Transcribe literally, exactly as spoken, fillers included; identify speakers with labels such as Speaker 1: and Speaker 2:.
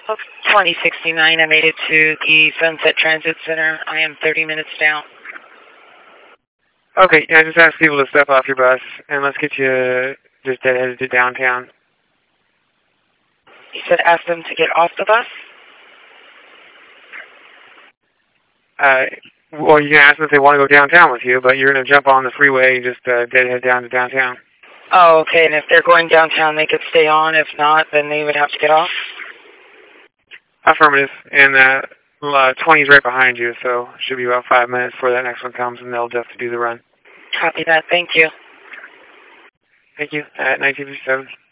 Speaker 1: twenty sixty-nine, I made it to the Sunset Transit Center. I am thirty minutes down.
Speaker 2: Okay, yeah, just ask people to step off your bus, and let's get you just dead-headed to downtown.
Speaker 1: You said ask them to get off the bus?
Speaker 2: Uh, well, you can ask them if they want to go downtown with you, but you're going to jump on the freeway and just uh, dead-head down to downtown.
Speaker 1: Oh, okay, and if they're going downtown, they could stay on. If not, then they would have to get off?
Speaker 2: Affirmative. And uh, uh, twenty is right behind you, so it should be about five minutes before that next one comes, and they'll just do the run.
Speaker 1: Copy that. Thank you.
Speaker 2: Thank you. At nineteen fifty-seven.